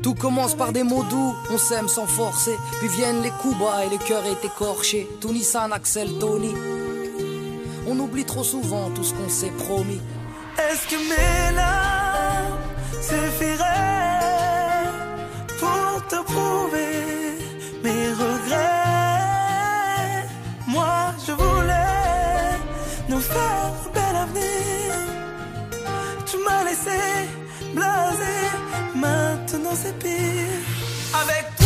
Tout commence par des mots doux, on s'aime sans forcer. Puis viennent les coups bas et les cœurs est écorché. Tout Nissan, Axel, Tony. On oublie trop souvent tout ce qu'on s'est promis. Est-ce que mes larmes suffiraient pour te prouver mes regrets? Moi je voulais nous faire un bel avenir. Tu m'as laissé blasé, maintenant c'est pire. Avec toi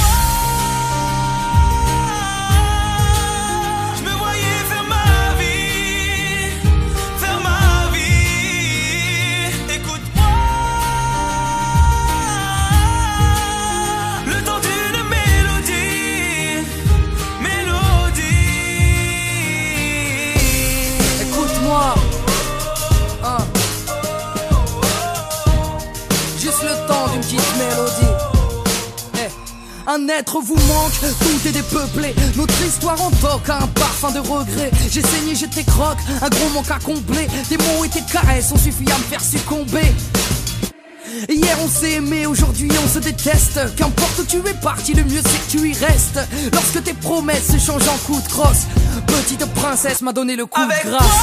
un être vous manque, tout est dépeuplé. Notre histoire en toque a un parfum de regret. J'ai saigné, j'étais croque, un gros manque à combler. Tes mots et tes caresses ont suffi à me faire succomber. Hier on s'est aimé, aujourd'hui on se déteste. Qu'importe où tu es parti, le mieux c'est que tu y restes. Lorsque tes promesses se changent en coups de crosse, petite princesse m'a donné le coup avec de grâce.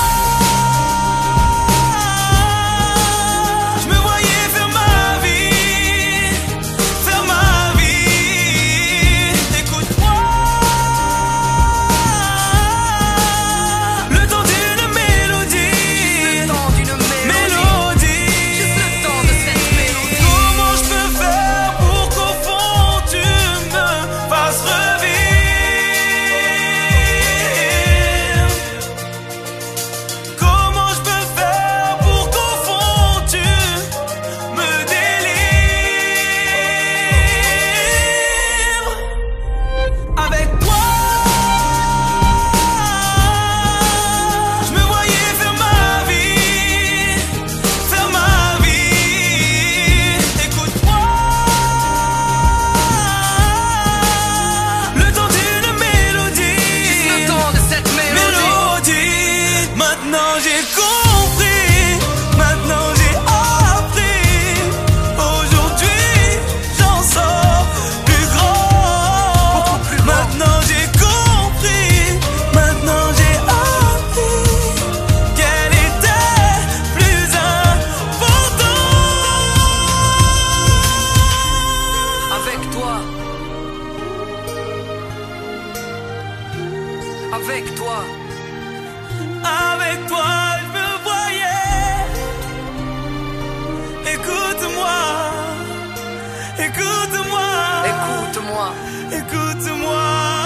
Maintenant j'ai compris, maintenant j'ai appris. Aujourd'hui j'en sors plus grand. Maintenant j'ai compris, maintenant j'ai appris qu'elle était plus importante. Avec toi, avec toi. Avec toi, je me voyais. Écoute-moi, écoute-moi, Écoute-moi, écoute-moi.